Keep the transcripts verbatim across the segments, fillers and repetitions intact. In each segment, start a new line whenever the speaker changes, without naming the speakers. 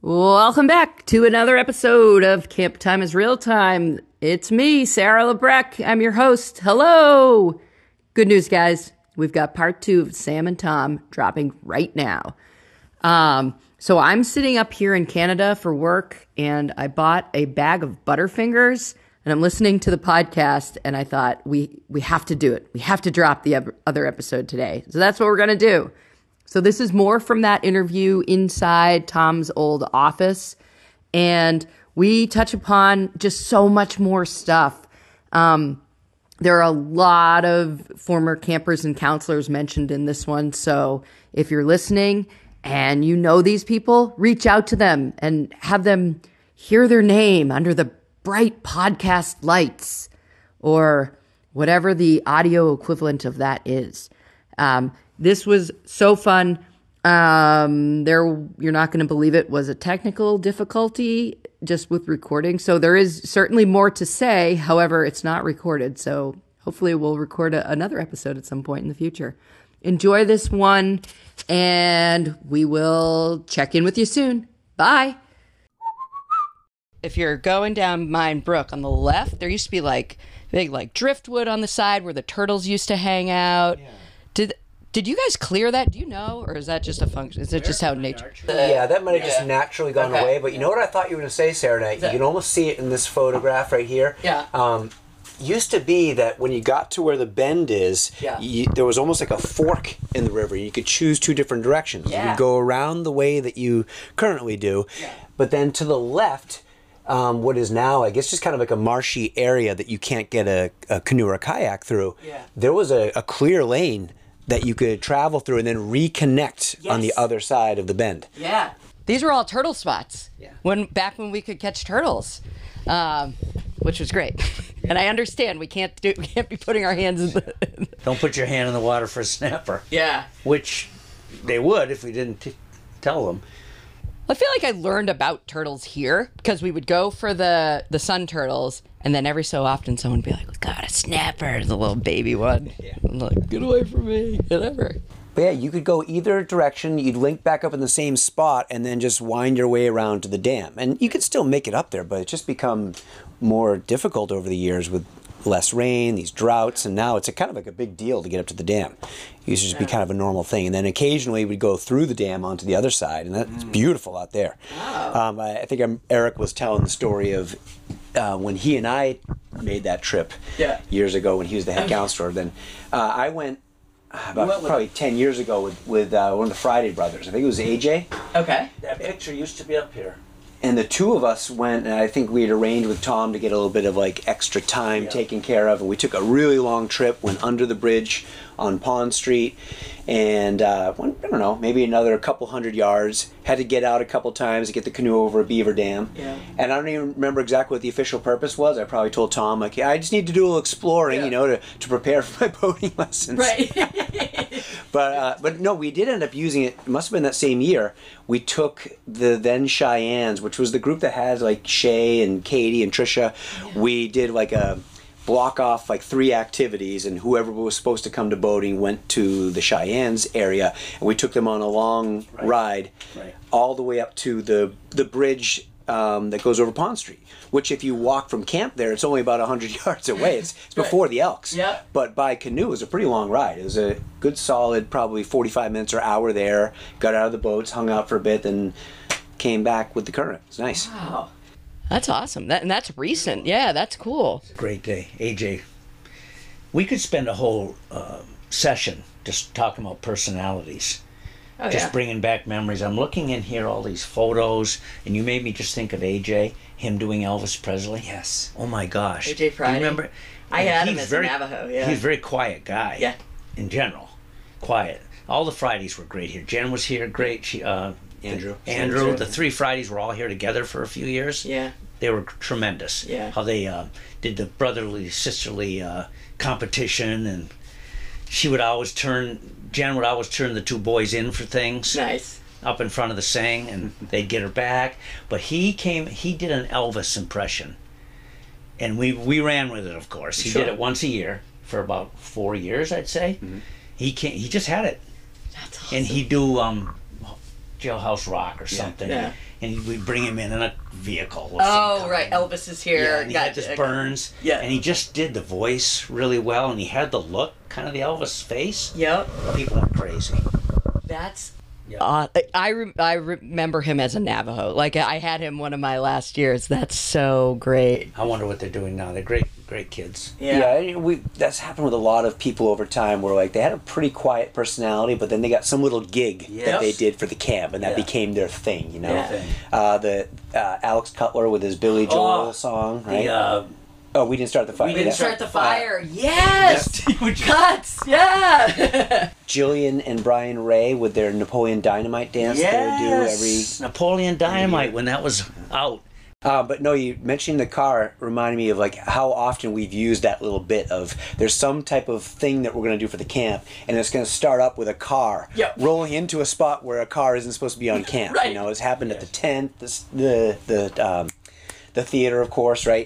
Welcome back to another episode of Camp Time is Real Time. It's me, Sarah Lebreck. I'm your host. Hello. Good news, guys. We've got part two of Sam and Tom dropping right now. Um, so I'm sitting up here in Canada for work, and I bought a bag of Butterfingers, and I'm listening to the podcast, and I thought, we, we have to do it. We have to drop the other episode today. So that's what we're going to do. So this is more from that interview inside Tom's old office, and we touch upon just so much more stuff. Um, there are a lot of former campers and counselors mentioned in this one, so if you're listening and you know these people, reach out to them and have them hear their name under the bright podcast lights or whatever the audio equivalent of that is. Um, This was so fun. Um, there, you're not going to believe it, was a technical difficulty just with recording. So there is certainly more to say. However, it's not recorded. So hopefully we'll record a, another episode at some point in the future. Enjoy this one, and we will check in with you soon. Bye. If you're going down Mine Brook on the left, there used to be like big like driftwood on the side where the turtles used to hang out. Yeah. Did Did you guys clear that? Do you know? Or is that just a function? Is it just how nature...
Yeah, that might have
yeah.
just naturally gone
okay.
away. But you know what I thought you were going to say, Sarah? You can almost see it in this photograph right here.
Yeah.
Um, used to be that when you got to where the bend is,
yeah.
you, there was almost like a fork in the river. You could choose two different directions.
Yeah.
You could go around the way that you currently do. Yeah. But then to the left... Um, what is now, I guess, just kind of like a marshy area that you can't get a, a canoe or a kayak through.
Yeah.
There was a, a clear lane that you could travel through and then reconnect yes. on the other side of the bend.
Yeah. These were all turtle spots.
Yeah.
When back when we could catch turtles, um, which was great. And I understand we can't do we can't be putting our hands in the.
Don't put your hand in the water for a snapper.
Yeah.
Which they would if we didn't t tell them.
I feel like I learned about turtles here because we would go for the, the sun turtles, and then every so often someone would be like, we got a snapper, the little baby one. Yeah. I'm like, get away from me, whatever.
But yeah, you could go either direction, you'd link back up in the same spot, and then just wind your way around to the dam. And you could still make it up there, but it's just become more difficult over the years with less rain, these droughts, and now it's a kind of like a big deal to get up to the dam. It used to just be kind of a normal thing, and then occasionally we'd go through the dam onto the other side, and that's mm. beautiful out there. Wow. Um, I, I think I'm, Eric was telling the story of uh, when he and I made that trip
yeah.
years ago when he was the head counselor. Then uh, I went about went probably ten years ago with, with uh, one of the Friday brothers. I think it was A J.
Okay.
That picture used to be up here.
And the two of us went, and I think we had arranged with Tom to get a little bit of like extra time yeah. taken care of. And we took a really long trip, went under the bridge on Pond Street, and uh, went, I don't know, maybe another couple hundred yards. Had to get out a couple times to get the canoe over a beaver dam.
Yeah.
And I don't even remember exactly what the official purpose was. I probably told Tom, like, yeah, I just need to do a little exploring, yeah. you know, to, to prepare for my boating lessons.
Right.
But uh, but no, we did end up using it. It must have been that same year. We took the then Cheyennes, which was the group that had like Shay and Katie and Trisha. Yeah. We did like a block off like three activities, and whoever was supposed to come to boating went to the Cheyennes area, and we took them on a long right. ride
right.
all the way up to the the bridge um, that goes over Pond Street. Which, if you walk from camp there, it's only about a hundred yards away. It's, it's before right. the Elks.
Yeah.
But by canoe, it was a pretty long ride. It was a good, solid, probably forty-five minutes or hour there. Got out of the boats, hung out for a bit, then came back with the current. It's nice.
Wow. That's awesome. That, and that's recent. Yeah, that's cool.
Great day. A J, we could spend a whole uh, session just talking about personalities.
Oh,
just
yeah.
bringing back memories. I'm looking in here, all these photos, and you made me just think of A J, him doing Elvis Presley.
Yes.
Oh my gosh.
A J Friday.
You remember?
I had
he's
him as
very,
a Navajo, yeah.
He's a very quiet guy.
Yeah.
In general. Quiet. All the Fridays were great here. Jen was here, great. She, uh,
Andrew.
The, Andrew. The three Fridays were all here together for a few years.
Yeah.
They were tremendous.
Yeah.
How they uh, did the brotherly, sisterly uh, competition, and she would always turn, Jen would always turn the two boys in for things.
Nice.
Up in front of the sing, and they'd get her back. But he came, he did an Elvis impression. And we, we ran with it, of course. He
Sure.
did it once a year for about four years, I'd say. Mm-hmm. He came, he just had it.
That's awesome.
And he'd do um, Jailhouse Rock or something.
Yeah.
and we'd bring him in in a vehicle. Of
Oh,
some
right.
kind.
Elvis is here.
Yeah, and he had
Gotcha.
this Burns.
Yeah.
And he just did the voice really well, and he had the look, kind of the Elvis face.
Yep.
People went crazy.
That's.
Yeah.
Uh, I, re- I remember him as a Navajo. Like, I had him one of my last years. That's so great.
I wonder what they're doing now. They're great, great kids.
Yeah, yeah we, that's happened with a lot of people over time where like they had a pretty quiet personality, but then they got some little gig
Yes.
that they did for the camp, and that
Yeah.
became their thing, you know?
Yeah.
Uh, the uh, Alex Cutler with his Billy Joel
Oh,
song, right?
The, uh,
oh, We Didn't Start the Fire.
We Didn't
yeah.
Start
Start the fire. Yes.
Yes.
Cuts. Yeah.
Jillian and Brian Ray with their Napoleon Dynamite dance they would do every...
Yes. Napoleon Dynamite when that was out.
Uh, but no, you mentioning the car reminded me of like how often we've used that little bit of there's some type of thing that we're going to do for the camp, and it's going to start up with a car
Yep.
rolling into a spot where a car isn't supposed to be on camp.
Right.
You know, it's happened at the tent, the the the um, the theater, of course, right?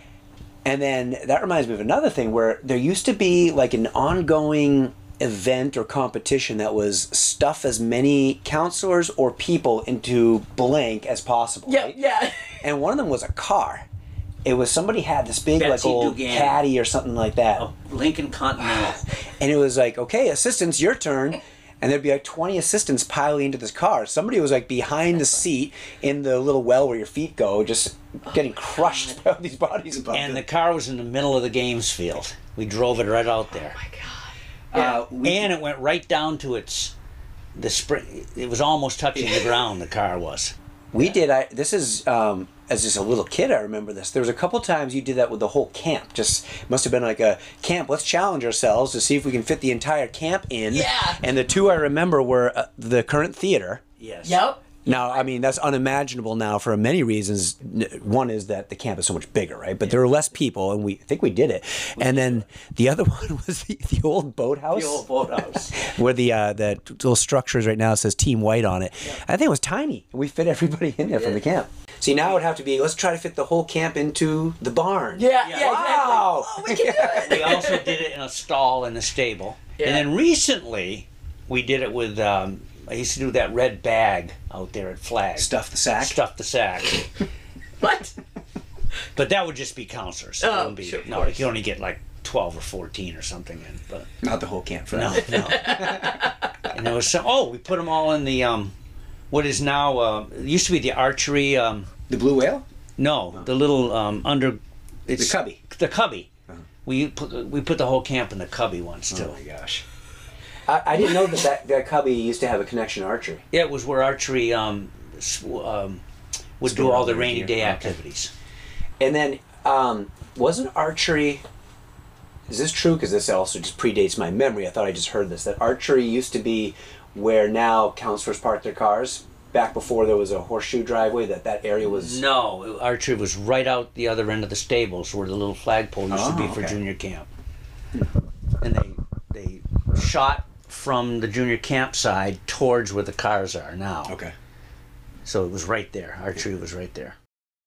And then that reminds me of another thing where there used to be like an ongoing event or competition that was stuff as many counselors or people into blank as possible.
Yeah.
right?
Yeah.
And one of them was a car. It was somebody had this big like
Betsy
old
Dugan.
caddy or something like that.
A Lincoln Continental.
And it was like, okay, assistants, your turn. And there'd be like twenty assistants piling into this car. Somebody was like behind the seat in the little well where your feet go, just getting crushed by these bodies above
And the
them.
car was in the middle of the games field. We drove it right out there.
Oh my God.
Uh, we-
And it went right down to its the spring. It was almost touching the ground. The car was.
We did. I this is um, as just a little kid. I remember this. There was a couple times you did that with the whole camp. Just must have been like a camp. Let's challenge ourselves to see if we can fit the entire camp in.
Yeah.
And the two I remember were uh, the current theater.
Yes.
Yep.
Now, I mean, that's unimaginable now for many reasons. N- One is that the camp is so much bigger, right? But there were less people, and we I think we did it. And then the other one was the, the old boathouse.
The old boathouse.
Where the uh, the little structures right now says Team White on it. I think it was tiny. We fit everybody in there from the camp. See, now it would have to be, let's try to fit the whole camp into the barn.
Yeah.
Yeah.
Yeah.
Wow.
Exactly. Oh, we can do it.
We also did it in a stall in the stable.
Yeah.
And then recently, we did it with. Um, I used to do that red bag out there at Flag.
Stuff the sack.
Stuff the sack.
What?
But that would just be counselors. It
Oh,
wouldn't be,
sure, of
no,
course.
you only get like twelve or fourteen or something in. But
Not the whole camp for
no,
that.
no. And there was some. Oh, we put them all in the um, what is now uh, it used to be the archery. Um,
The blue whale?
no, the little um, under. It's
The cubby.
The cubby. We put we put the whole camp in the cubby once too.
Oh my gosh. I, I didn't know that, that that cubby used to have a connection to archery.
Yeah, it was where archery um, s- um, would do
Store
all the
all the
rainy
gear.
day
Okay.
activities.
And then, um, wasn't archery... Is this true? Because this also just predates my memory. I thought I just heard this. That archery used to be where now counselors park their cars. Back before there was a horseshoe driveway, that that area was...
No, archery was right out the other end of the stables where the little flagpole used to be
Oh,
for
okay.
junior camp. And they they shot from the junior camp side towards where the cars are now.
Okay.
So it was right there. Archery was right there.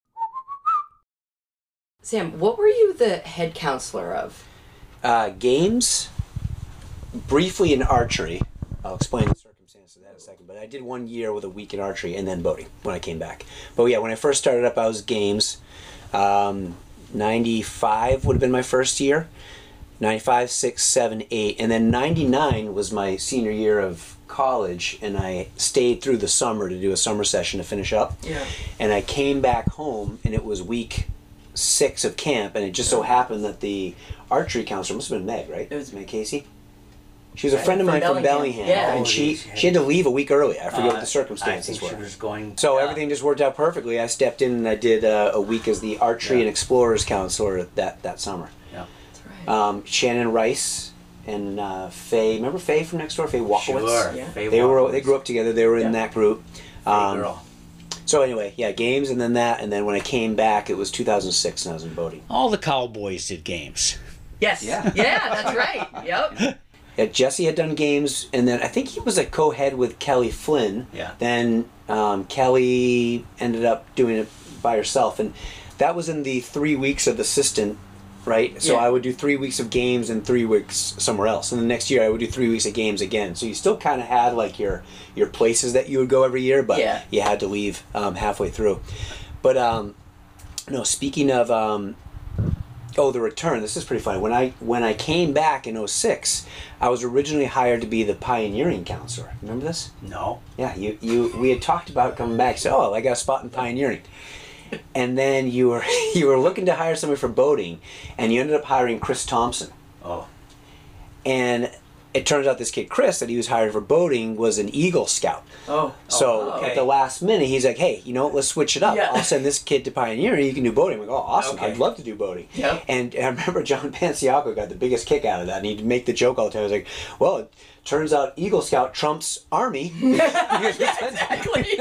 Sam, what were you the head counselor of?
Uh, games, briefly in archery. I'll explain the circumstances of that in a second. But I did one year with a week in archery and then boating when I came back. But yeah, when I first started up, I was games. Um, ninety-five would have been my first year. ninety-five, six, seven, eight. And then ninety-nine was my senior year of college. And I stayed through the summer to do a summer session to finish up.
Yeah.
And I came back home and it was week six of camp. And it just so happened that the archery counselor, must have been Meg, right?
It was-
Meg Casey. She was a
Right,
friend of
from
mine from
Bellingham.
Bellingham,
Yeah.
and
Oh,
she
geez,
she had to leave a week early. I forget what
Uh,
the circumstances
I think
were.
she was going.
So
uh,
everything just worked out perfectly. I stepped in and I did uh, a week as the archery
Yeah.
and explorers counselor that that summer.
Yeah.
That's right.
Um, Shannon Rice and uh, Faye, remember Faye from next door, Faye Walkowitz?
Sure.
Yeah.
Faye
They were
Walkowitz.
they grew up together. They were in
Yeah.
that group.
Faye
Um,
girl.
so anyway, yeah, games and then that, and then when I came back, it was two thousand six and I was in boating.
All the cowboys did games.
Yes.
Yeah.
Yeah, that's right. Yep.
Yeah, Jesse had done games, and then I think he was a co-head with Kelly Flynn.
Yeah.
Then um, Kelly ended up doing it by herself, and that was in the three weeks of assistant right? So
Yeah.
I would do three weeks of games and three weeks somewhere else. And the next year I would do three weeks of games again. So you still kind of had like your your places that you would go every year, but
Yeah.
you had to leave um, halfway through. But um, no, speaking of um, oh, the return. This is pretty funny. When I when I came back in oh six, I was originally hired to be the pioneering counselor. Remember this?
No.
Yeah, you, you we had talked about coming back. So, oh, I got a spot in pioneering. And then you were you were looking to hire somebody for boating, and you ended up hiring Chris Thompson.
Oh.
And it turns out this kid Chris that he was hired for boating was an Eagle Scout.
Oh.
So
okay.
at the last minute, he's like, "Hey, you know, let's switch it up.
Yeah.
I'll send this kid to pioneering. You can do boating." I'm like, "Oh, awesome!
Okay.
I'd love to do boating."
Yep.
And, and I remember John Panciaco got the biggest kick out of that, and he'd make the joke all the time. I was like, "Well, it turns out Eagle Scout trumps Army."
Yeah, exactly.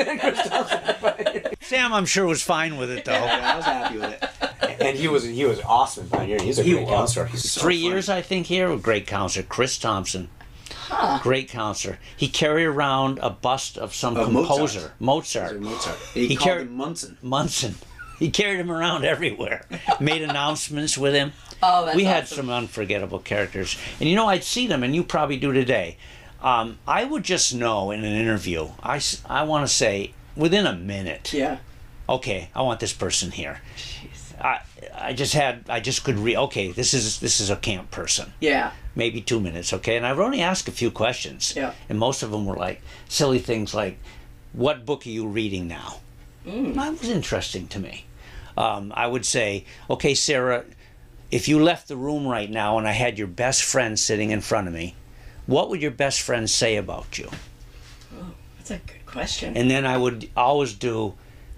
Sam, I'm sure, was fine with it, though.
Yeah, I was happy with it. And he was he was awesome in pioneering. He's a
He
great
was.
counselor. He's so
Three
funny.
years, I think, here. A great counselor. Chris Thompson.
Huh.
Great counselor. He carried around a bust of some
Of
composer.
Mozart.
Mozart.
Mozart. He,
He
called
carried-
him Munson.
Munson. He carried him around everywhere. Made announcements with him.
Oh, that's
we had
awesome.
some unforgettable characters. And you know, I'd see them, and you probably do today. Um, I would just know in an interview, I, s- I want to say, within a minute,
Yeah.
okay, I want this person here. I, I just had, I just could read, okay, this is this is a camp person.
Yeah.
Maybe two minutes, okay? And I've only asked a few questions.
Yeah.
And most of them were like silly things like, what book are you reading now?
Mm.
That was interesting to me. Um, I would say, okay, Sarah, if you left the room right now and I had your best friend sitting in front of me, what would your best friend say about you?
Oh, that's a good question.
And then I would always do,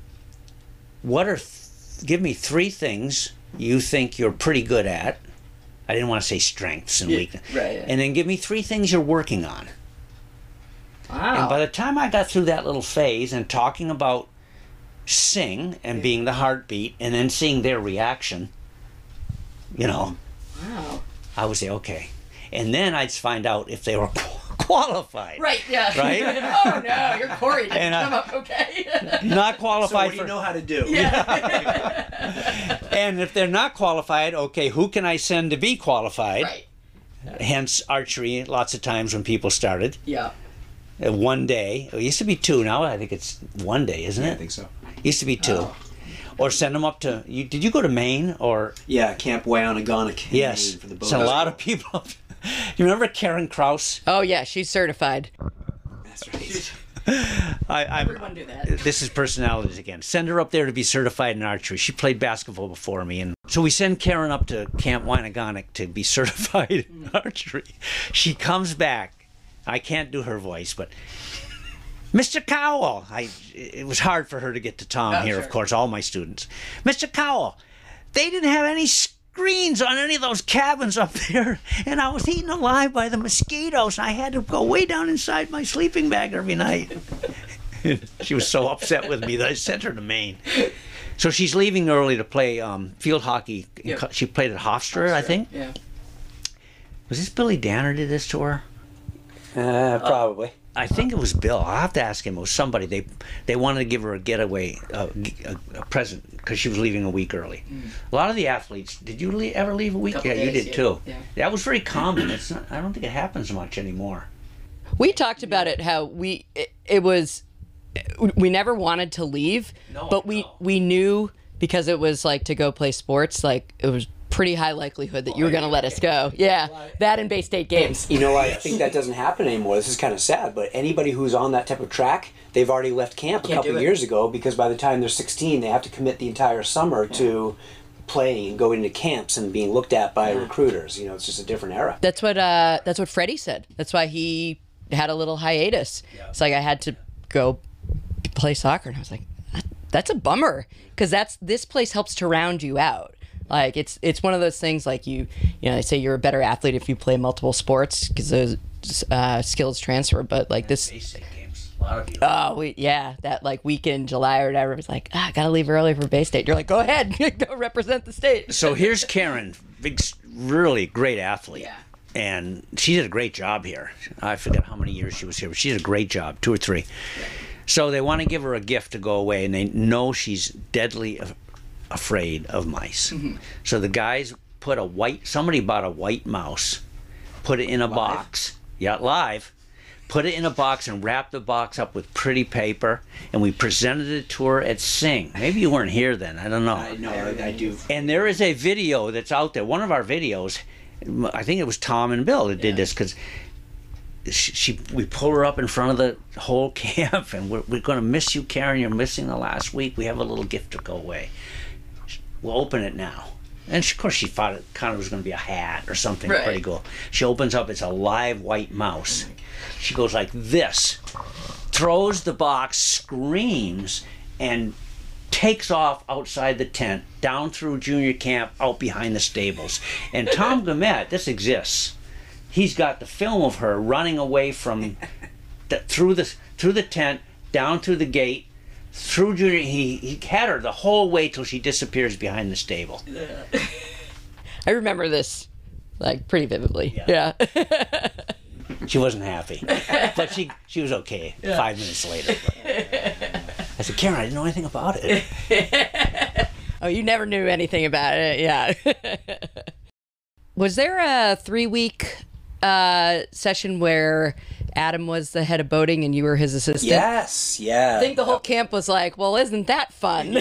what are, th- give me three things you think you're pretty good at. I didn't want to say strengths and
Yeah,
weaknesses.
right, yeah.
And then give me three things you're working on.
Wow.
And by the time I got through that little phase and talking about sing and being the heartbeat and then seeing their reaction, you know,
Wow.
I would say, okay. And then I'd find out if they were qualified.
Right, yeah.
Right?
Oh, no, you're Corey. Did
And,
you
uh,
come up okay?
Not
So
qualified
what do
for
you know how to do?
And if they're not qualified, okay, who can I send to be qualified?
Right.
Hence archery, lots of times when people started.
Yeah.
Uh, one day. It used to be two. Now I think it's one day, isn't
Yeah, I
it?
think so.
Used to be two.
Oh.
Or send them up to. You, did you go to Maine or?
Yeah, Camp Wyandoggonic. in
Yes.
Maine for the boat.
Sent a lot of people. You remember Karen Kraus?
Oh, yeah, she's certified.
That's right.
I, I'm,
Everyone do that.
This is personalities again. Send her up there to be certified in archery. She played basketball before me, and so we send Karen up to Camp Wyandoggonic to be certified in archery. She comes back. I can't do her voice, but Mister Cowell. I. It was hard for her to get to Tom
Oh,
here,
sure.
of course. All my students. Mister Cowell, they didn't have any screens on any of those cabins up there, and I was eaten alive by the mosquitoes. I had to go way down inside my sleeping bag every night. She was so upset with me that I sent her to Maine. So she's leaving early to play um, field hockey. in
Yep.
co- She played at Hofstra, I think.
Yeah.
Was this Billy Danner did this to her?
Uh, probably.
I think it was Bill. I'll have to ask him. It was somebody. They they wanted to give her a getaway, uh, a, a present, because she was leaving a week early. A lot of the athletes. Did you le- ever leave a week?
Couple
Yeah, you
days,
did
yeah,
too.
yeah.
That was very common. It's not. I don't think it happens much anymore.
We talked about it, how we, it, it was, we never wanted to leave,
No,
but we,
no.
we knew because it was like to go play sports, like it was pretty high likelihood that you were going to let us go. Yeah. That and Bay State games.
You know, I think that doesn't happen anymore. This is kind of sad, but anybody who's on that type of track, they've already left camp a
Can't
couple
do it.
years ago because by the time they're sixteen, they have to commit the entire summer to playing and going to camps and being looked at by recruiters. You know, it's just a different era.
That's what, uh, that's what Freddie said. That's why he had a little hiatus. It's like I had to go play soccer, and I was like, that, that's a bummer, because that's, this place helps to round you out. Like it's it's one of those things, like you you know, they say you're a better athlete if you play multiple sports because those uh, skills transfer. But like this,
Basic games. A lot of people.
oh we, yeah, that like week in July or whatever, it was like, ah, I gotta leave early for Bay State. You're like, go ahead, go represent the state.
So here's Karen, big, really great athlete.
Yeah.
And she did a great job here. I forget how many years she was here, but she did a great job, two or three. So they want to give her a gift to go away, and they know she's deadly af- afraid of mice. So the guys put a white, somebody bought a white mouse, put it in a
Live?
box. Yeah, live. Put it in a box and wrapped the box up with pretty paper, and we presented it to her at Sing. Maybe you weren't here then. I don't know.
I know, I, I do.
And there is a video that's out there. One of our videos, I think it was Tom and Bill that did this, because she, she, we pull her up in front of the whole camp, and we're, we're going to miss you, Karen. You're missing the last week. We have a little gift to go away. We'll open it now. And she, of course, she thought it kind of was going to be a hat or something
Right.
pretty cool. She opens up, it's a live white mouse. She goes like this, throws the box, screams, and takes off outside the tent, down through junior camp, out behind the stables. And Tom Gumet, this exists. He's got the film of her running away from the, through the through the tent, down through the gate, through junior. He he had her the whole way till she disappears behind the stable.
I remember this, like, pretty vividly.
Yeah.
Yeah.
She wasn't happy, but she she was okay. Five minutes later, I said, Karen, I didn't know anything about it.
Oh, you never knew anything about it. Yeah. Was there a three-week uh, session where Adam was the head of boating and you were his assistant?
Yes, yeah.
I think the whole camp was like, well, isn't that fun?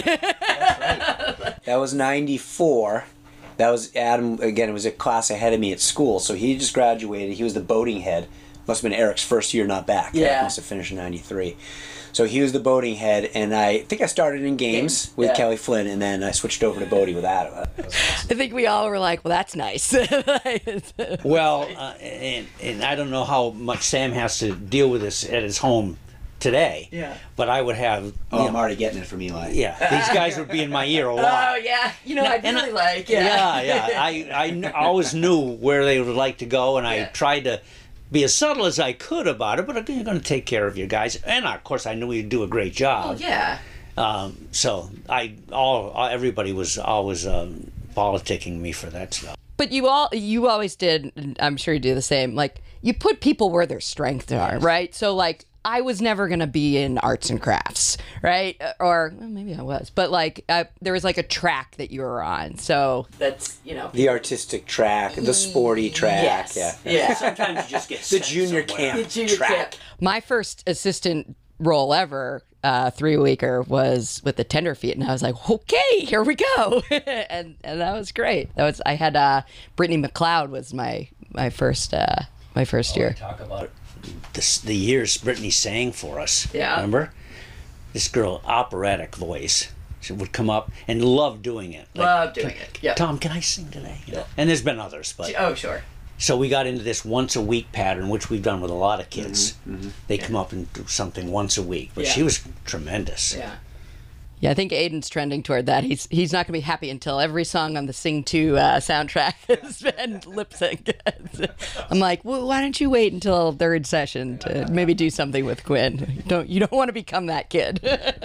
That was ninety-four. That was Adam, again, it was a class ahead of me at school, so he just graduated. He was the boating head. Must have been Eric's first year not back.
Yeah.
Eric must have finished in ninety-three. So he was the boating head, and I think I started in games
Games,
with
yeah.
Kelly Flynn, and then I switched over to boating with Adam. That was awesome.
I think we all were like, well, that's nice.
Well, uh, and and I don't know how much Sam has to deal with this at his home today.
Yeah.
But I would have.
Oh,
you
I'm
know,
already getting it from Eli.
yeah, these guys would be in my ear a
Oh,
lot.
yeah. You know, I'd
And
really
I-
like,
Yeah,
yeah.
yeah. I, I kn- always knew where they would like to go, and I
Yeah.
tried to be as subtle as I could about it, but you're going to take care of you guys. And of course, I knew you'd do a great job.
Oh, yeah.
Um, so I, all, all, everybody was always um, politicking me for that stuff.
But you all, you always did, and I'm sure you do the same, like, you put people where their strengths are, right? So, like, I was never going to be in arts and crafts, right? Or well, maybe I was, but like I, there was like a track that you were on. So that's, you know.
The artistic track, the sporty track,
Yes.
yeah.
Yeah.
Sometimes you just get
The
sent
junior
somewhere.
camp
Junior
track.
camp. My first assistant role ever, uh, three weeker, was with the Tenderfeet, and I was like, okay, here we go, and and that was great. That was I had uh, Brittany McLeod was my my first uh, my first year.
Talk about this, the years Brittany sang for us.
Yeah.
Remember? This girl, operatic voice. She would come up and love doing it. Like,
Love doing it. Yeah.
Tom, can I sing today? You know? And there's been others, but
Oh, sure.
so we got into this once a week pattern, which we've done with a lot of kids.
Mm-hmm,
They come up and do something once a week, but
Yeah.
she was tremendous.
Yeah. Yeah, I think Aiden's trending toward that. He's he's not going to be happy until every song on the Sing two uh, soundtrack has been lip sync. I'm like, well, why don't you wait until third session to maybe do something with Quinn? You don't you don't want to become that kid?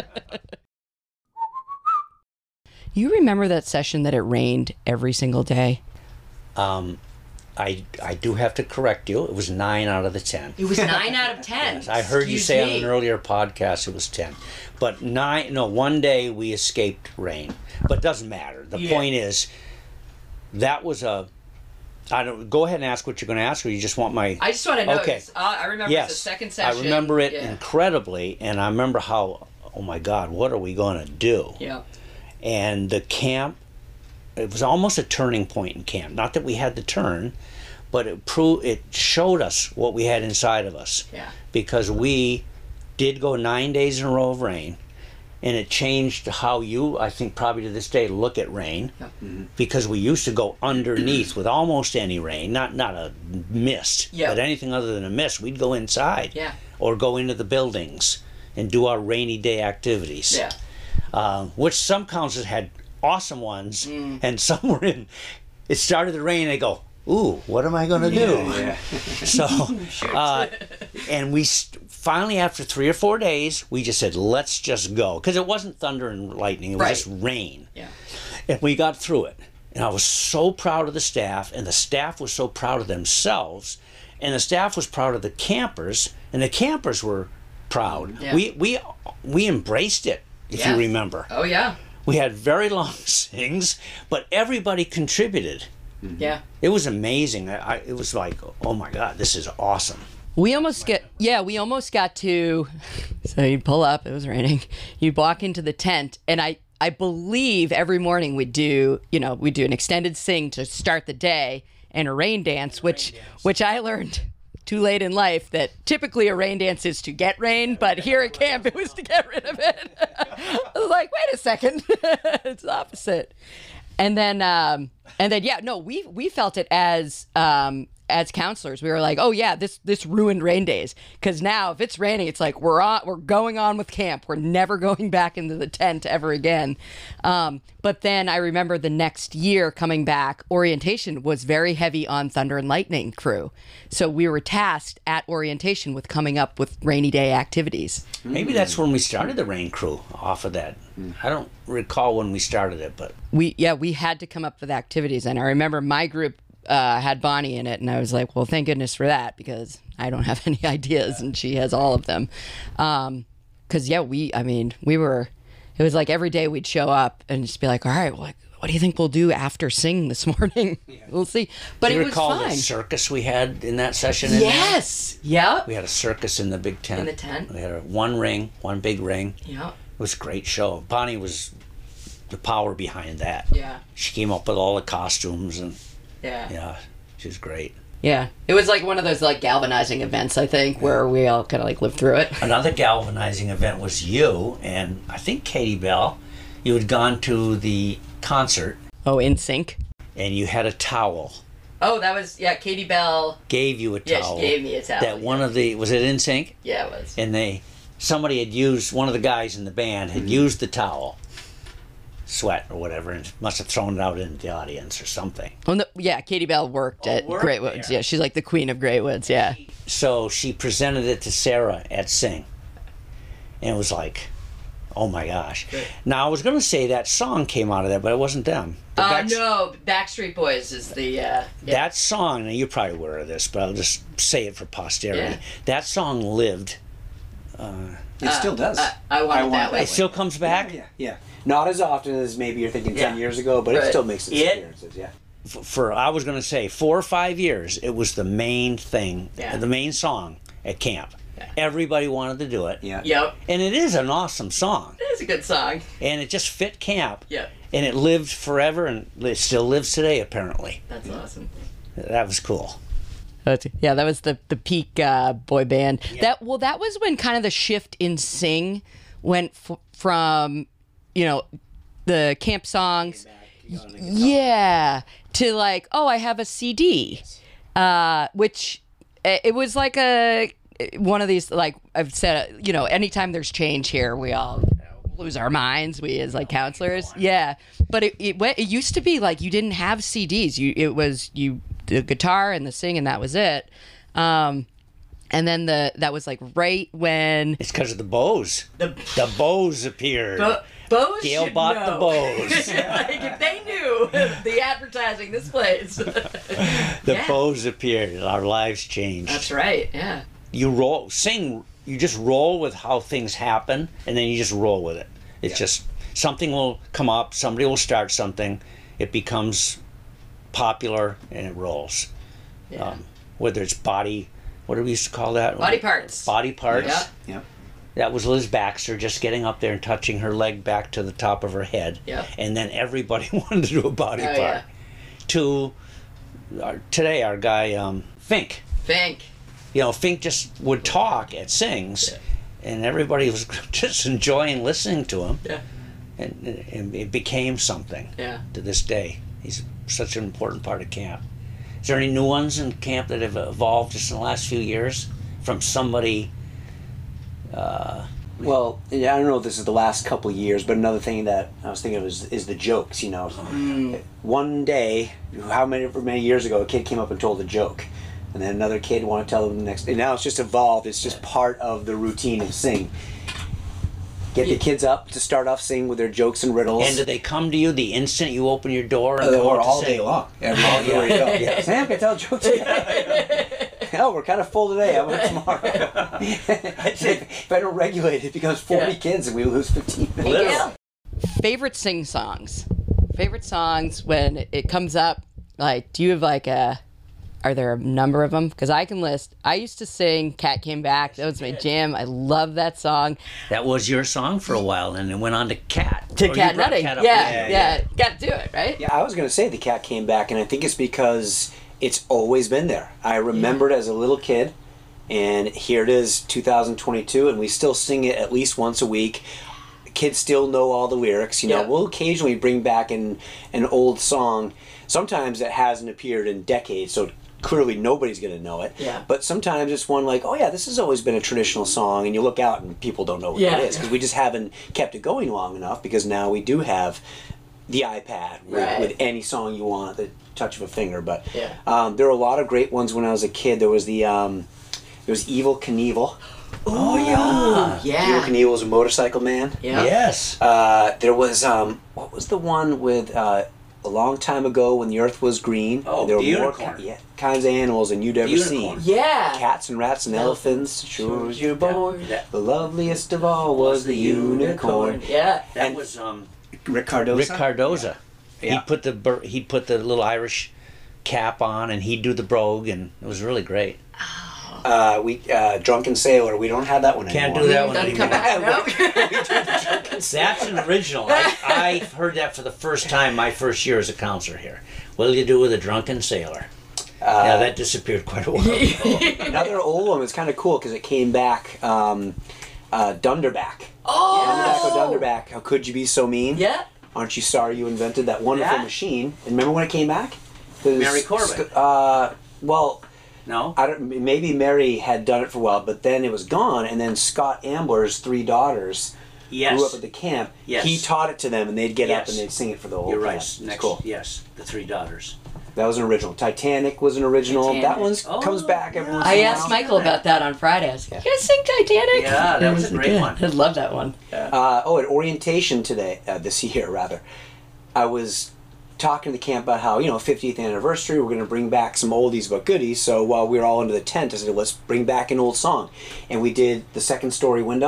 You remember that session that it rained every single day?
Um, I I do have to correct you. It was nine out of the ten.
It was nine out of ten.
I heard you say on an earlier podcast it was ten. But nine, no, one day we escaped rain. But it doesn't matter. The
Yeah.
point is, that was a, I don't, go ahead and ask what you're going to ask, or you just want my,
I just want to know.
Okay.
Uh, I remember
yes,
the second session.
I remember it
Yeah.
incredibly, and I remember how, oh my God, what are we going to do?
Yeah.
And the camp, it was almost a turning point in camp. Not that we had to turn, but it proved, it showed us what we had inside of us.
Yeah.
Because we did go nine days in a row of rain, and it changed how you, I think probably to this day, look at rain.
Yep.
Because we used to go underneath with almost any rain, not not a mist,
Yeah.
but anything other than a mist. We'd go inside,
Yeah.
or go into the buildings and do our rainy day activities.
Yeah.
Um, which some councils had awesome ones,
Mm.
and some were in. It started to rain, and they go, "Ooh, what am I going to do?"
Yeah.
So, uh, and we st- finally, after three or four days, we just said, "Let's just go," because it wasn't thunder and lightning; it was
Right.
just rain.
Yeah.
And we got through it, and I was so proud of the staff, and the staff was so proud of themselves, and the staff was proud of the campers, and the campers were proud.
Yeah.
We we we embraced it, if
Yeah.
you remember.
Oh yeah.
We had very long sings, but everybody contributed.
Yeah.
It was amazing. I, I, it was like, oh my God, this is awesome.
We almost get, yeah, we almost got to, so you'd pull up, it was raining, you'd walk into the tent, and I, I believe every morning we'd do, you know, we'd do an extended sing to start the day and a rain dance, which, which I learned too late in life that typically a rain dance is to get rain, but here at camp it was to get rid of it. I was like, wait a second, it's the opposite. And then, um, and then, yeah, no, we we felt it as um, as counselors. We were like, oh yeah, this this ruined rain days, because now if it's raining, it's like we're on, we're going on with camp. We're never going back into the tent ever again. Um, but then I remember the next year coming back, orientation was very heavy on Thunder and Lightning crew, so we were tasked at orientation with coming up with rainy day activities.
Maybe that's when we started the rain crew off of that. I don't recall when we started it, but
We yeah we had to come up with activities, and I remember my group uh, had Bonnie in it, and I was like, well, thank goodness for that, because I don't have any ideas and she has all of them. Um, because yeah, we I mean we were it was like every day we'd show up and just be like, all right, well, like, what do you think we'll do after sing this morning? We'll see. But
do you
it was
recall
fine.
the circus we had in that session? In
Yes. Yep.
there? We had a circus in the big tent.
In the tent.
We had a one ring, one big ring.
Yep.
It was a great show. Bonnie was the power behind that.
Yeah.
She came up with all the costumes, and
Yeah.
yeah, she was great.
Yeah. It was like one of those like galvanizing events, I think, where we all kind of like lived through it.
Another galvanizing event was you and I think Katie Bell. You had gone to the concert
Oh, In Sync.
and you had a towel.
Oh, that was yeah. Katie Bell.
Gave you a
Yeah, she
towel.
gave me a towel,
That one of the was it In Sync?
Yeah, it was.
And they somebody had used one of the guys in the band had used the towel, sweat or whatever, and must have thrown it out into the audience or something.
Well, no, yeah, Katie Bell worked at
worked
Great Woods.
there.
Yeah, she's like the queen of Great Woods. Yeah.
So she presented it to Sarah at Sing, and it was like, oh my gosh. Now I was going to say that song came out of that, but it wasn't them. The
Uh,
Backs-
no, Backstreet Boys is the. Uh, yeah.
That song, and you're probably aware of this, but I'll just say it for posterity.
Yeah.
That song lived.
It still does.
I- I want it that way.
It still comes back.
Yeah, yeah. Not as often as maybe you're thinking ten
Yeah.
years ago, but it
Right.
still makes its
It-
appearances. Yeah.
For, for I was going to say four or five years, it was the main thing,
Yeah.
the main song at camp.
Yeah.
Everybody wanted to do it.
Yeah.
Yep.
And it is an awesome song,
It is a good song.
and it just fit camp.
Yep.
And it lived forever, and it still lives today. Apparently,
That's awesome.
that was cool.
That's, yeah, that was the the peak uh, boy band. That well, that was when kind of the shift in sing went f- from, you know, the camp songs, yeah, to like, oh, I have a C D, uh, which uh, it was like a one of these, like I've said, you know, anytime there's change here, we all lose our minds, we as like counselors, yeah. But it it, went, it used to be like you didn't have C Ds. You it was you the guitar and the sing, and that was it. Um, and then the that was like right when
It's because of the bows.
the
The bows appeared.
Bose
Gail
should
bought
know.
the bows.
Like if they knew the advertising this place.
The
Yeah.
bows appeared. Our lives changed.
That's right. Yeah.
You roll, sing. You just roll with how things happen, and then you just roll with it. It's just something will come up. Somebody will start something. It becomes popular, and it rolls.
Yeah.
Um, whether it's body, what do we used to call that?
Body parts.
Body parts.
Yeah.
Yeah.
That was Liz Baxter just getting up there and touching her leg back to the top of her head.
Yeah.
And then everybody wanted to do a body
Oh,
part.
yeah.
To our, today, our guy um, Fink.
Think.
You know, Fink just would talk at Sings, and everybody was just enjoying listening to him.
Yeah.
And, and it became something
Yeah.
to this day. He's such an important part of camp. Is there any new ones in camp that have evolved just in the last few years from somebody?
Well, yeah, I don't know if this is the last couple of years, but another thing that I was thinking of is, is the jokes, you know. One day, how many many years ago, a kid came up and told a joke. And then another kid wanted to tell them the next. And now it's just evolved. It's just part of the routine of Sing. Get the kids up to start off Sing with their jokes and riddles.
And do they come to you the instant you open your door? And
Uh,
know
or
what to
all
say?
day long. Everywhere you go.
Yeah.
Sam, can I tell jokes? Oh, we're kind of full today. How about tomorrow? if I don't regulate it, it becomes forty
Yeah.
kids and we lose fifteen minutes.
Literally.
Favorite sing songs. Favorite songs when it comes up. Like, do you have like a? Are there a number of them? Because I can list. I used to sing "Cat Came Back." That was my jam. I love that song.
That was your song for a while, and it went on to Cat.
To
Or you
Cat
brought
Nutting.
Cat
Yeah,
up
yeah,
with
yeah,
you.
Got to do it, right?
Yeah, I was going to say the cat came back, and I think it's because it's always been there. I remember it as a little kid, and here it is, two thousand twenty-two, and we still sing it at least once a week. Kids still know all the lyrics. You know,
Yeah.
we'll occasionally bring back an an old song. Sometimes it hasn't appeared in decades, so clearly nobody's going to know it.
Yeah.
But sometimes it's one like, oh yeah, this has always been a traditional song, and you look out and people don't know what
Yeah.
it is because we just haven't kept it going long enough. Because now we do have the iPad with,
Right.
with any song you want at the touch of a finger. But
Yeah.
um, there were a lot of great ones when I was a kid. There was the um, there was Evil Knievel.
Oh, yeah.
Evil Knievel was a motorcycle man.
Yeah.
Yes.
Uh, there was um, what was the one with uh, a long time ago when the earth was green?
Oh,
and there were
the
more
unicorn.
ki- yeah, kinds of animals than you'd ever
Unicorn.
seen.
Yeah.
Cats and rats and elephants, sure as you're born.
That-
The loveliest of all was the unicorn.
Yeah.
That
And-
was um,
Rick Cardoza.
Rick Cardoza.
Yeah.
He'd put the bur- he'd put the little Irish cap on, and he'd do the brogue, and it was really great.
Uh, we uh, Drunken Sailor. We don't have that one
Can't
anymore.
do that one
Doesn't
anymore.
come back, no?
That's an original. I, I heard that for the first time my first year as a counselor here. What'll you do with a drunken sailor?
Uh,
yeah, that disappeared quite a while ago.
Another old one was kind of cool because it came back. Um, uh, Dunderback.
Oh.
Dunderback, oh Dunderback. How could you be so mean?
Yeah.
Aren't you sorry you invented that wonderful
Yeah.
machine? And remember when it came back? 'Cause
Mary Corbett.
Sc- Uh, well,
No?
I don't. Maybe Mary had done it for a while, but then it was gone. And then Scott Ambler's three daughters
Yes.
grew up at the camp.
Yes.
He taught it to them, and they'd get up
Yes.
and they'd sing it for the whole
You're
camp.
right.
It's
Next,
cool.
Yes, the three daughters.
That was an original. Titanic was an original.
Titanic.
That one
Oh,
comes back every
yeah.
once in
I
a
asked
while.
Michael about that on Friday. I was like, you guys sing Titanic?
Yeah, that was a great
good.
one.
I love that one.
Uh, oh, at orientation today, uh, this year rather, I was talking to the camp about how, you know, fiftieth anniversary, we're going to bring back some oldies but goodies. So while we were all under the tent, I said, let's bring back an old song. And we did The Second Story Window.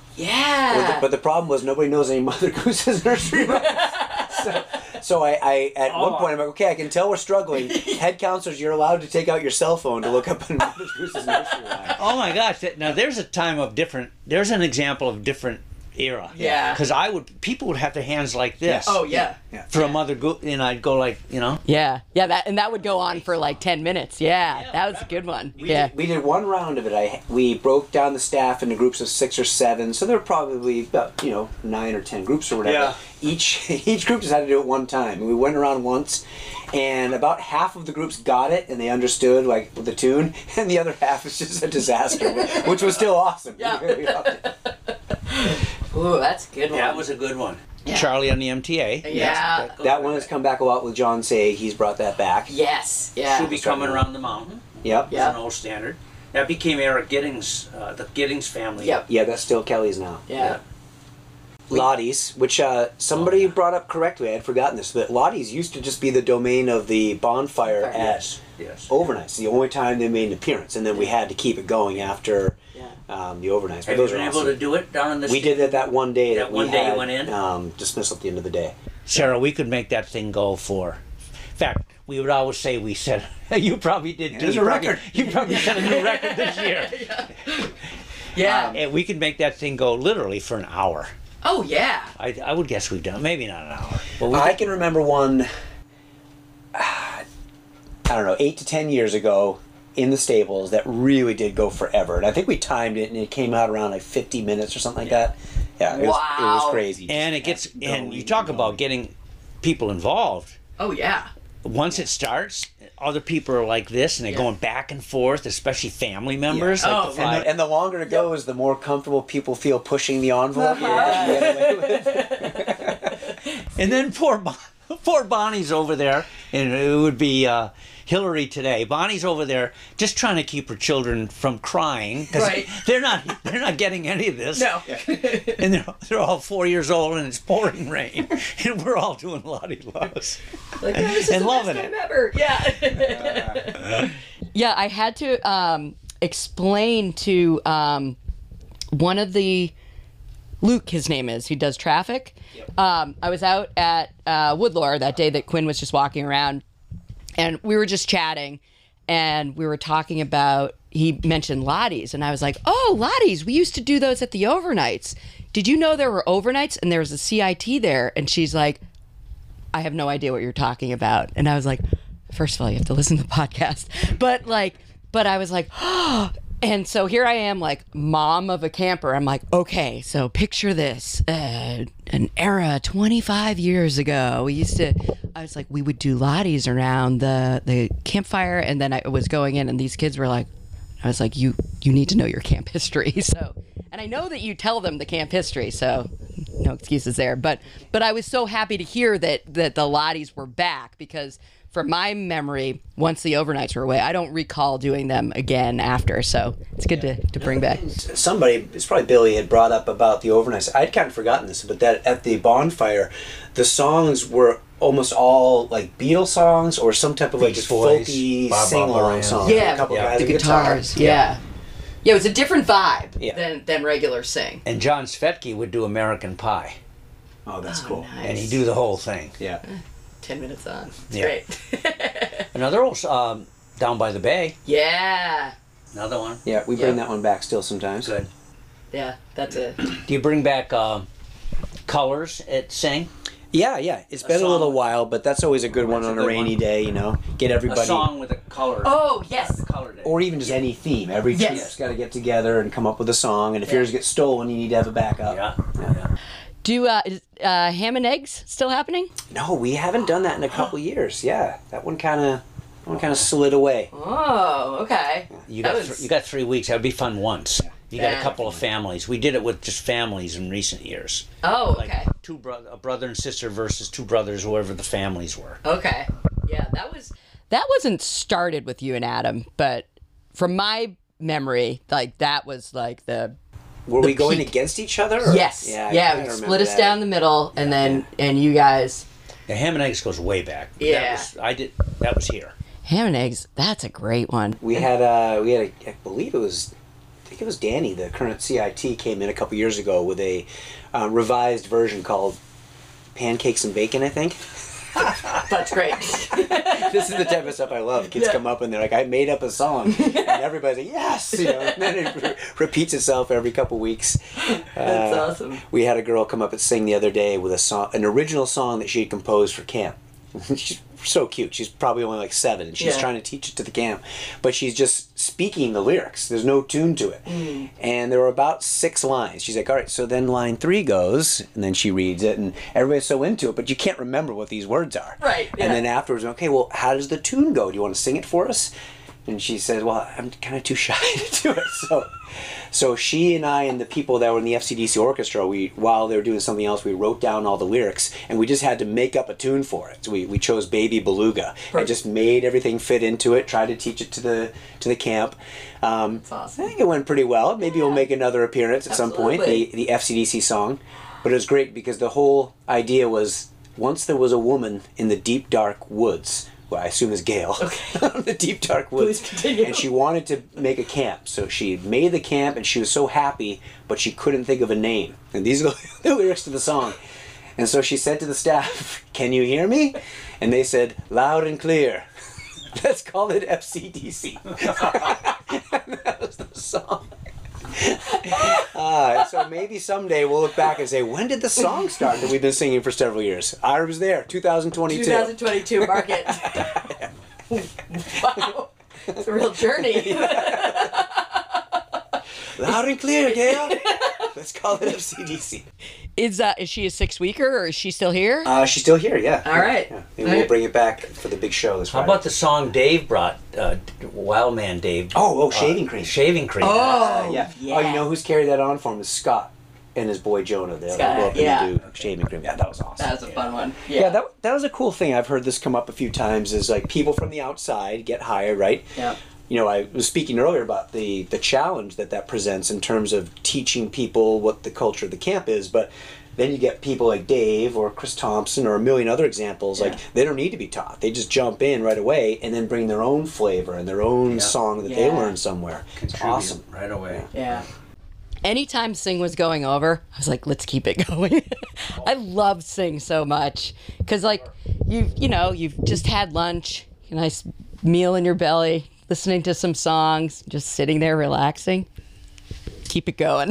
Yeah.
But, the, but the problem was nobody knows any Mother Goose's nursery rhymes. so, so I, I at
Oh.
one point, I'm like, okay, I can tell we're struggling. Head counselors, you're allowed to take out your cell phone to look up a Mother Goose's nursery rhyme.
Oh my gosh! that- Now there's a time of different. There's an example of different era.
Yeah.
Because I would, people would have their hands like this.
Oh, yeah.
Yeah.
For a mother, go, and I'd go like, you know.
Yeah. Yeah, that and that would go on for like ten minutes. Yeah. That was a good one. Yeah.
We did one round of it. I we broke down the staff into groups of six or seven, so there were probably about you know nine or ten groups or whatever.
Yeah.
Each each group just had to do it one time. And we went around once, and about half of the groups got it and they understood like the tune, and the other half was just a disaster, which was still awesome.
Yeah.
We loved it.
Ooh, that's a good one.
That was a good one.
Yeah.
Charlie on the M T A.
Yeah.
That one has come back a lot with John Say. He's brought that back.
Yes. Yeah.
Should be coming around the mountain.
Yep.
Yeah.
It's an old standard. That became Eric Giddings, uh, the Giddings family.
Yep.
Yeah, that's still Kelly's now.
Yeah.
Lottie's, which uh, somebody brought up correctly, I had forgotten this, but Lottie's used to just be the domain of the bonfire
Bonfire,
at
Yes. Yes.
overnights. It's the only time they made an appearance, and then we had to keep it going after
Yeah.
um, the overnights. But
Have
those
you
are
been
awesome.
able to do it down in the
We did it that one day. That,
That
we
one day you
had,
went in?
Um, dismissal at the end of the day.
Sarah, we could make that thing go for. In fact, we would always say we set. You probably did too.
There's
You
a
probably-
record.
You probably set a new record this year.
Yeah.
And we could make that thing go literally for an hour.
Oh yeah.
I, I would guess we've done maybe not an hour. But we
I can remember one, I don't know, eight to ten years ago in the stables that really did go forever. And I think we timed it, and it came out around like fifty minutes or something like that. Yeah, it, was, it was
Wow.
crazy.
and it gets
Just
and
going
you talk
and
about
going.
getting people involved.
Oh yeah.
Once it starts, other people are like this, and they're
Yeah.
going back and forth, especially family members.
Yeah.
Like
Oh,
the
And
five-
the, and the longer it goes, the more comfortable people feel pushing the envelope. you can get away with.
And then poor, Bon- poor Bonnie's over there, and it would be uh, Hillary today. Bonnie's over there just trying to keep her children from crying because
Right.
they're not they're not getting any of this.
No.
And they're, they're all four years old, and it's pouring rain, and we're all doing Lottie Loves.
Like, oh, this is
And
the
loving
best
it.
time ever. Yeah. Yeah, I had to um, explain to um, one of the Luke, his name is, who does traffic. Um, I was out at uh, Woodlore that day that Quinn was just walking around, and we were just chatting, and we were talking about, he mentioned Lottie's, and I was like, oh, Lottie's, we used to do those at the overnights. Did you know there were overnights and there was a C I T there? And she's like, I have no idea what you're talking about. And I was like, first of all, you have to listen to the podcast. But like, but I was like, oh. And so here I am, like, mom of a camper. I'm like, okay, so picture this. Uh, an era twenty-five years ago. We used to, I was like, we would do Lottie's around the, the campfire. And then I was going in and these kids were like, I was like, you you need to know your camp history. So, and I know that you tell them the camp history, so no excuses there. But but I was so happy to hear that that the Lottie's were back, because from my memory, once the overnights were away, I don't recall doing them again after. So it's good to, to bring back.
Somebody, it's probably Billy, had brought up about the overnights. I'd kind of forgotten this, but that at the bonfire, the songs were almost all like Beatles songs or some type of like
Beach Boys,
folky
Bob
sing-along
Moran.
song.
Yeah,
a couple
yeah,
guys
the
with guitar.
guitars. Yeah. Yeah, it was a different vibe
Yeah.
than, than regular sing.
And John Svetke would do American Pie,
Oh, that's
Oh,
cool.
nice.
and he'd do the whole thing.
Yeah.
Ten minutes on. It's
Yeah.
great.
Another old um, Down by the Bay.
Yeah.
Another one.
Yeah, we bring
Yeah.
that one back still sometimes.
Good.
Yeah, that's it.
Do you bring back uh, colors at Sing?
Yeah, yeah. It's
A
been a
song
little
with-
while, but that's always a good one
That's a
on a
good
rainy
one.
day, you know. Get everybody.
A song with a color.
Oh, yes.
color day.
Or even just any theme. Every
Yes.
troop's got to get together and come up with a song, and if
Yeah.
yours gets stolen, you need to have a backup.
yeah. yeah.
Do uh, is uh, ham and eggs still happening?
No, we haven't done that in a couple years. Yeah, that one kind of, one kind of slid away.
Oh, okay.
You
That
got
was-
th- you got three weeks. That would be fun once. You got
Yeah.
a couple of families. We did it with just families in recent years.
Oh,
Like
okay.
two bro- a brother and sister versus two brothers, whoever the families were.
Okay. Yeah, that was that wasn't started with you and Adam, but from my memory, like that was like the
Were
The
we going
peak.
against each other? Or?
yes,
Yeah, I
yeah.
kinda
It split
remember
us
that.
down the middle, and then and you guys
Yeah, ham and eggs goes way back.
Yeah.
That was, I did. That was here.
ham and eggs. That's a great one.
We had, uh, we had, a, I believe it was, I think it was Danny, the current C I T, came in a couple years ago with a uh, revised version called Pancakes and Bacon, I think.
That's great.
This is the type of stuff I love. Kids
Yeah.
come up and they're like, I made up a song. And everybody's like, yes! You know, and then it re- repeats itself every couple weeks.
That's
Uh,
awesome.
We had a girl come up and sing the other day with a song, an original song that she had composed for camp. She's so cute. She's probably only like seven, and she's
Yeah.
trying to teach it to the camp, but she's just speaking the lyrics. There's no tune to it,
Mm.
and there were about six lines. She's like, "All right, so then line three goes," and then she reads it, and everybody's so into it, but you can't remember what these words are.
Right, yeah.
And then afterwards, okay, well, how does the tune go? Do you want to sing it for us? And she says, well, I'm kind of too shy to do it. So so she and I and the people that were in the F C D C orchestra, we while they were doing something else, we wrote down all the lyrics, and we just had to make up a tune for it. So we, we chose Baby Beluga and just made everything fit into it, tried to teach it to the to the camp. Um,
That's awesome.
I think it went pretty well. Maybe we'll make another appearance at some point,
Absolutely.
the, the F C D C song. But it was great because the whole idea was once there was a woman in the deep, dark woods, well, I assume is Gail, okay. the deep dark woods,
Please continue.
and she wanted to make a camp. So she made the camp, and she was so happy, but she couldn't think of a name. And these are the, the lyrics to the song. And so she said to the staff, "Can you hear me?" And they said, "Loud and clear." Let's call it F C D C. And that was the song. Uh, so maybe someday we'll look back and say, when did the song start that we've been singing for several years? I was there, two thousand twenty-two.
twenty twenty-two, mark it. Wow. It's a real journey.
Loud and clear, Gail. Let's call it F C D C.
Is uh is she a six weeker or is she still here?
Uh, she's still here, yeah.
All right.
Yeah. Maybe we'll bring it back for the big show this
How
Friday.
about the song Dave brought? Uh, Wildman Dave.
Oh, oh, Shaving
Uh,
Cream.
Shaving Cream.
Uh, yeah.
yeah.
Oh, you know who's carried that on for him is Scott and his boy Jonah. They'll
Scott,
go up
yeah.
and do Shaving Cream. Yeah, that was awesome.
That was a fun one.
Yeah,
Yeah.
that that was a cool thing. I've heard this come up a few times. Is like people from the outside get hired, right?
Yeah.
You know, I was speaking earlier about the the challenge that that presents in terms of teaching people what the culture of the camp is, but then you get people like Dave or Chris Thompson or a million other examples.
Yeah.
Like they don't need to be taught; they just jump in right away and then bring their own flavor and their own
Yeah.
song that they
Yeah.
learned somewhere. It's
Contribute
awesome.
right away.
Yeah. Anytime Sing was going over, I was like, let's keep it going. I love Sing so much. Because, like, you you know, you've just had lunch. a nice meal in your belly, listening to some songs, just sitting there relaxing. Keep it going.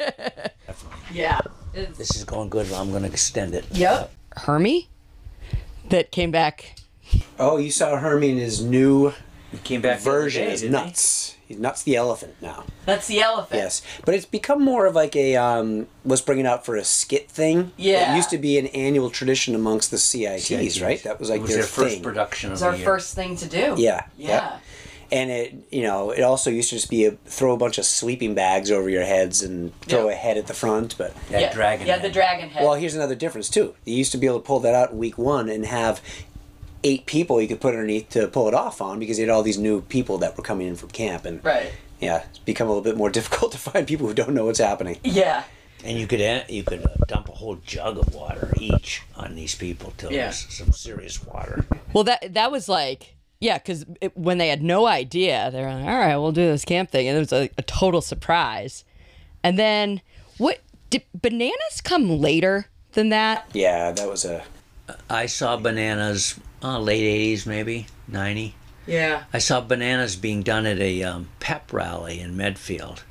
Yeah.
This is going good. I'm going to extend it.
Yep. Hermie that came back.
Oh, you saw Hermie in his new
He came back the other
version
day,
is
didn't he?
Nuts. He's Nuts the elephant now.
That's the elephant.
Yes, but it's become more of like a um, let's bring it out for a skit thing.
Yeah.
It used to be an annual tradition amongst the C I Ts,
C I Ts.
right? That was like
It was
their,
their first
thing.
production of
It's
the
our
year.
first thing to do.
Yeah.
Yeah.
And it, you know, it also used to just be a throw a bunch of sleeping bags over your heads and throw
Yeah.
a head at the front. But
That
yeah.
dragon
Yeah,
head.
the dragon head.
well, here's another difference too. You used to be able to pull that out in week one and have eight people you could put underneath to pull it off on because you had all these new people that were coming in from camp, and
right.
yeah, it's become a little bit more difficult to find people who don't know what's happening.
Yeah.
And you could uh, you could uh, dump a whole jug of water each on these people till
Yeah.
there's some serious water.
Well, that that was like, yeah, because when they had no idea, they were like, all right, we'll do this camp thing. And it was a, a total surprise. And then, what, did bananas come later than that?
Yeah, that was a
I saw bananas uh, late eighties, maybe ninety.
Yeah.
I saw bananas being done at a um, pep rally in Medfield.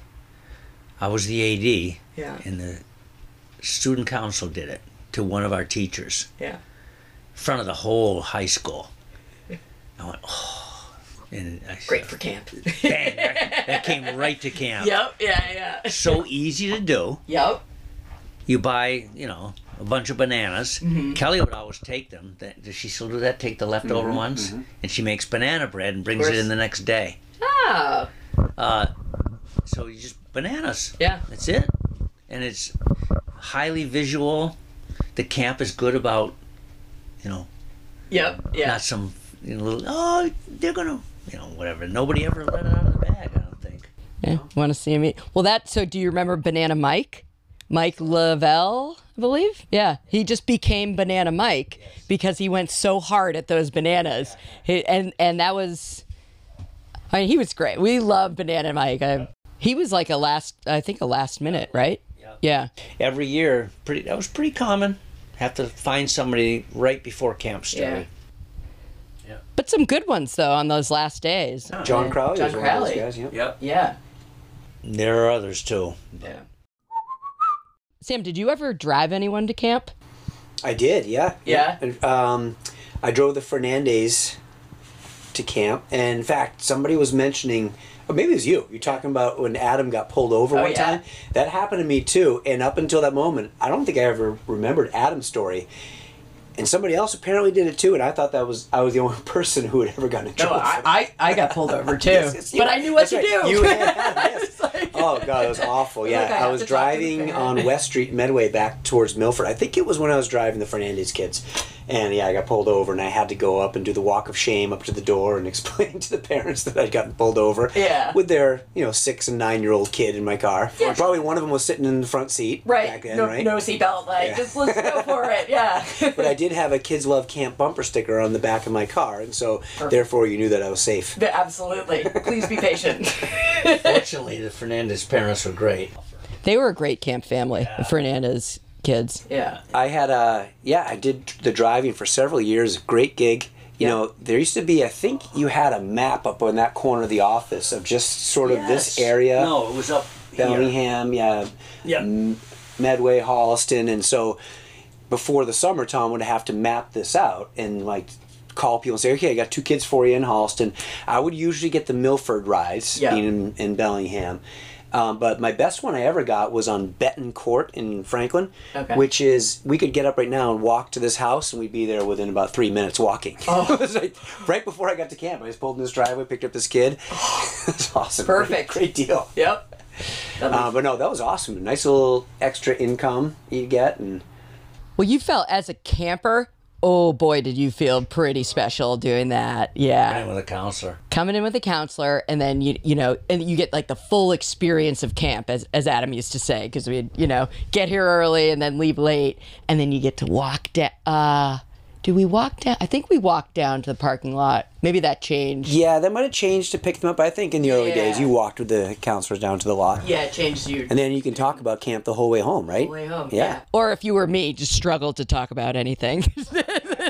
I was the A D,
Yeah.
and the student council did it to one of our teachers
Yeah.
in front of the whole high school. I went, oh, and I
Great for camp.
bang, that, that came right to camp.
Yep. Yeah, yeah.
So easy to do.
Yep.
You buy, you know, a bunch of bananas.
Mm-hmm.
Kelly would always take them. That- Does she still do that? Take the leftover ones, and she makes banana bread and brings it
course.
in the next day.
Oh.
Uh, so you just bananas.
Yeah.
That's it. And it's highly visual. The camp is good about, you know,
Yep. Yeah.
not some you know, little, oh, they're going to, you know, whatever. Nobody ever let it out of the bag, I don't think.
Yeah. Want to see him eat? Well, that. So, do you remember Banana Mike? Mike Lavelle, I believe. Yeah, he just became Banana Mike because he went so hard at those bananas, he, and and that was. I mean, he was great. We love Banana Mike. I, he was like a last, I think, a last minute, right?
Yeah.
Yeah.
Every year, pretty that was pretty common. Have to find somebody right before camp started.
But some good ones though on those last days.
John Crowley.
John
was one of those
Crowley.
guys, yep.
Yep.
Yeah.
There are others too.
Yeah. Sam, did you ever drive anyone to camp?
I did, yeah.
Yeah?
And, um, I drove the Fernandez to camp, and in fact, somebody was mentioning, or maybe it was you. You're talking about when Adam got pulled over
Oh,
one
yeah.
time. That happened to me too, and up until that moment, I don't think I ever remembered Adam's story. And somebody else apparently did it too, and I thought that was I was the only person who had ever gotten in
No,
trouble.
I,
for that.
I, I got pulled over too.
Yes, yes, you-
but I knew what
that's
to
right.
do.
You had Adam, yes.
It's like-
Oh god, it was awful. Yeah,
Like, I
I,
have
was
to talk to the
driving
parent.
on West Street Medway back towards Milford. I think it was when I was driving the Fernandez kids, and yeah, I got pulled over, and I had to go up and do the walk of shame up to the door and explain to the parents that I'd gotten pulled over.
Yeah.
With their you know six and nine year old kid in my car.
Yeah.
Probably one of them was sitting in the front seat
Right.
back then,
no,
right?
no seatbelt. Like,
Yeah.
just let's go for it. Yeah.
But I did have a Kids Love Camp bumper sticker on the back of my car, and so therefore you knew that I was safe.
But absolutely. Please be patient.
Fortunately, the Fernandez parents were great.
They were a great camp family, the Fernandez kids. Yeah.
I had a yeah, I did the driving for several years. Great gig. You
Yeah.
know, there used to be. I think you had a map up on that corner of the office of just sort of this area.
No, it was up here.
Bellingham, yeah,
Yeah.
M- Medway, Holliston, and so before the summer, Tom would have to map this out and like call people and say, okay, I got two kids for you in Holliston. I would usually get the Milford rides
Yeah.
being in, in Bellingham. Um, but my best one I ever got was on Benton Court in Franklin,
Okay.
which is, we could get up right now and walk to this house and we'd be there within about three minutes walking.
Oh.
It was like, right before I got to camp, I just pulled in this driveway, picked up this kid. It was awesome.
Perfect.
Great, great deal.
Yep.
Uh, but no, that was awesome. Nice little extra income you get. And
Well, you felt as a camper, oh boy, did you feel pretty special doing that. Yeah.
Right with a counselor.
Coming in with a counselor, and then you you know, and you get like the full experience of camp, as as Adam used to say, because we'd you know get here early and then leave late, and then you get to walk down. Uh, do we walk down? I think we walked down to the parking lot. Maybe that changed.
yeah, that might have changed to pick them up. I think in the early
Yeah.
days, you walked with the counselors down to the lot.
Yeah, it changed you.
And then you can talk about camp the whole way home, right?
Way home.
Yeah.
Or if you were me, just struggled to talk about anything.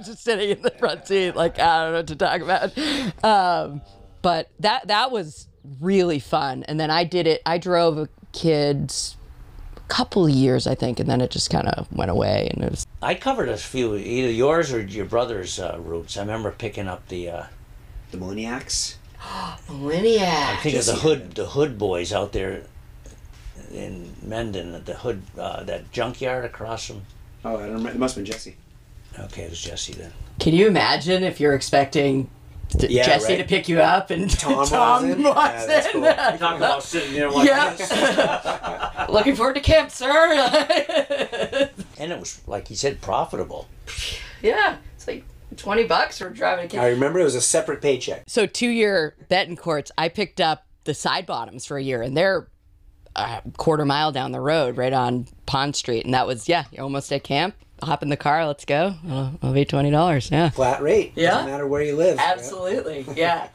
was just sitting in the front seat, like, I don't know what to talk about. Um, but that that was really fun. And then I did it, I drove a kid's couple of years, I think, and then it just kind of went away. And it was.
I covered a few, either yours or your brother's uh, routes. I remember picking up the... Uh,
The Millenniacs?
Millenniacs.
I think of the Hood, the Hood boys out there in Mendon, at the Hood, uh, that junkyard across from...
Oh, I don't remember. It must have been Jesse.
Okay, it was Jesse then.
Can you imagine if you're expecting t-
Yeah,
Jesse
right.
to pick you up and
Tom,
Tom
was in?
walks
Yeah, that's
in?
cool.
Talking about sitting there like this.
Yeah. Looking forward to camp, sir.
And it was, like he said, profitable.
Yeah, it's like twenty bucks for driving a camp.
I remember it was a separate paycheck.
So two-year Betancourts, I picked up the side bottoms for a year, and they're a quarter mile down the road, right on Pond Street, and that was yeah, you're almost at camp. Hop in the car, let's go. It'll, it'll be twenty dollars. Yeah,
Flat rate.
Yeah.
Doesn't matter where you live.
absolutely. Yeah.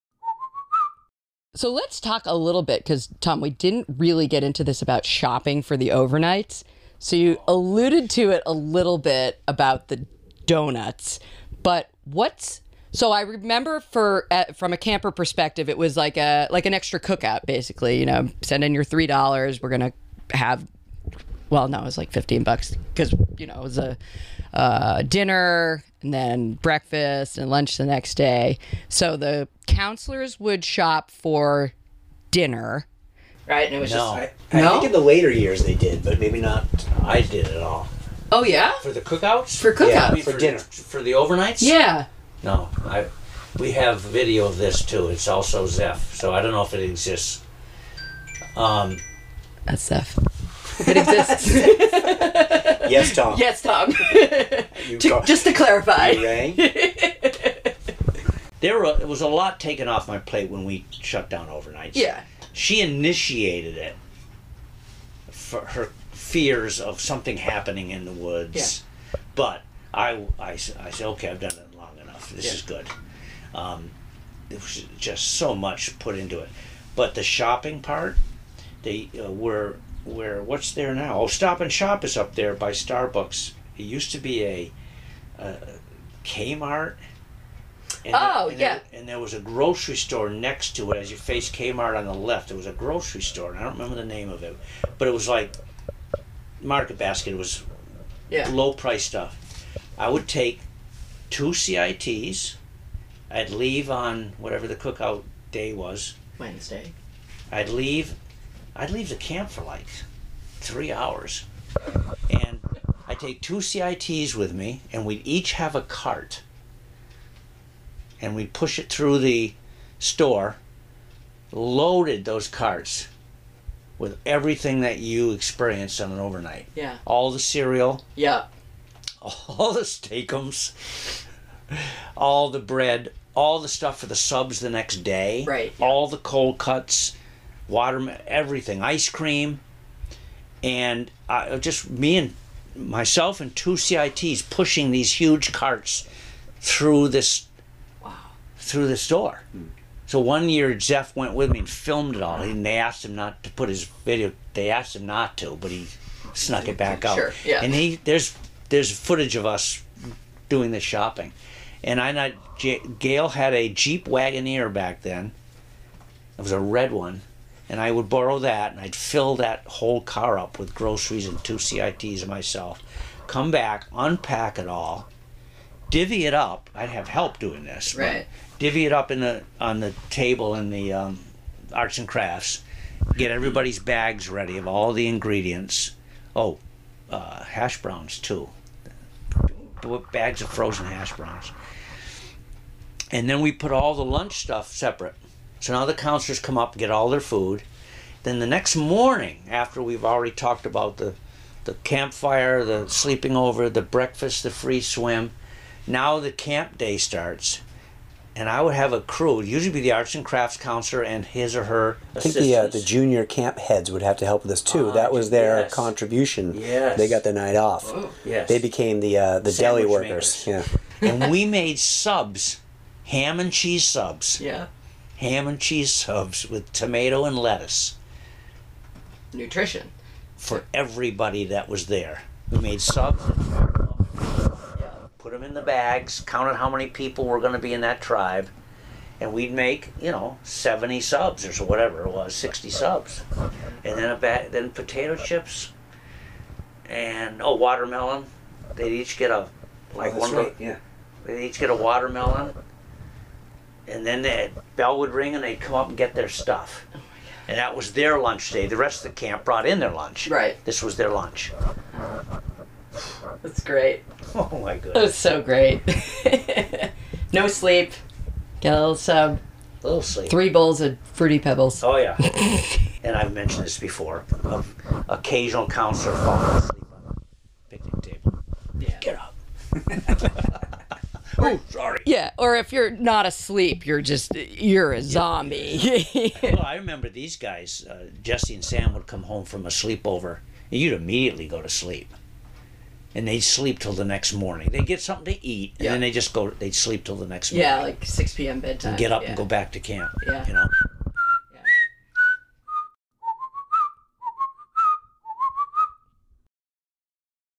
So let's talk a little bit, because Tom, we didn't really get into this about shopping for the overnights. So you alluded to it a little bit about the donuts, but what's so I remember for uh, from a camper perspective, it was like a like an extra cookout, basically. You know, send in your three dollars. We're gonna have. Well, no, it was like fifteen bucks because, you know, it was a uh, dinner and then breakfast and lunch the next day. So the counselors would shop for dinner, right? And it was
No.
just,
I, I
No?
think in the later years they did, but maybe not.
I did it all.
oh, yeah?
For the cookouts?
For cookouts?
Yeah,
I mean,
for
for
dinner.
For the overnights?
Yeah.
No, I. We have video of this too. It's also Zeph, so I don't know if it exists. Um,
That's Steph. If it exists.
Yes, Tom.
Yes, Tom.
You
To-
call-
just to clarify.
You rang?
there were, it was a lot taken off my plate when we shut down overnights.
Yeah.
She initiated it for her fears of something happening in the woods.
Yeah.
But I, I, s- I said, okay, I've done it long enough. This
Yeah.
is good. Um, it was just so much put into it. But the shopping part, they uh, were where what's there now? Oh, Stop and Shop is up there by Starbucks. It used to be a, a Kmart. And
Oh,
and
yeah.
There, and there was a grocery store next to it. As you face Kmart on the left, there was a grocery store. And I don't remember the name of it, but it was like Market Basket. It was
Yeah.
low price stuff. I would take two C I Ts. I'd leave on whatever the cookout day was.
Wednesday.
I'd leave. I'd leave the camp for like three hours, and I'd take two C I Ts with me, and we'd each have a cart, and we'd push it through the store, loaded those carts with everything that you experienced on an overnight.
Yeah.
All the cereal,
Yeah.
all the steakums, all the bread, all the stuff for the subs the next day,
Right, yeah.
all the cold cuts, water, everything, ice cream, and uh, just me and myself and two C I Ts pushing these huge carts through this,
Wow.
through the store. So one year Jeff went with me and filmed it all, and they asked him not to put his video. They asked him not to, but he snuck it back out.
Sure, yeah.
And he there's there's footage of us doing this shopping, and I not J- Gail had a Jeep Wagoneer back then. It was a red one, and I would borrow that, and I'd fill that whole car up with groceries and two C I Ts and myself. Come back, unpack it all, divvy it up. I'd have help doing this. but
Right.
Divvy it up in the on the table in the um, arts and crafts. Get everybody's bags ready of all the ingredients. Oh, uh, hash browns too. B- Bags of frozen hash browns. And then we put all the lunch stuff separate. So now the counselors come up, get all their food. Then the next morning, after we've already talked about the the campfire, the sleeping over, the breakfast, the free swim, now the camp day starts. And I would have a crew, it'd usually be the arts and crafts counselor and his or her
I think the uh, the
assistants.
junior camp heads would have to help with this too.
Ah,
that was their
yes.
contribution.
Yes.
They got the night off.
Yes.
They became the uh, the deli
Sandwich
workers.
makers.
Yeah.
And we made subs, ham and cheese subs.
Yeah.
Ham and cheese subs with tomato and lettuce
Nutrition.
for everybody that was there. We made subs, put put them in the bags, counted how many people were going to be in that tribe, and we'd make, you know, seventy subs or so, whatever it was, sixty subs. And then a bag, then potato chips and, oh, watermelon. They'd each get a, like
oh,
one
right.
of the,
yeah.
they'd each get a watermelon. And then the bell would ring and they'd come up and get their stuff. And that was their lunch day. The rest of the camp brought in their lunch.
Right.
This was their lunch.
That's great.
Oh my
That was
goodness.
so great. No sleep. Get a little sub.
Little sleep.
Three bowls of Fruity Pebbles.
Oh yeah. And I've mentioned this before. Of occasional counselor falling asleep on the picnic table.
Yeah.
Get up. Oh, sorry.
Yeah, or if you're not asleep, you're just, you're a zombie.
Well, I remember these guys, uh, Jesse and Sam would come home from a sleepover, and you'd immediately go to sleep. And they'd sleep till the next morning. They'd get something to eat, and
Yeah.
then they just go, they'd sleep till the next morning.
Yeah, like six p.m. bedtime.
Get up
yeah.
and go back to camp.
Yeah.
You know?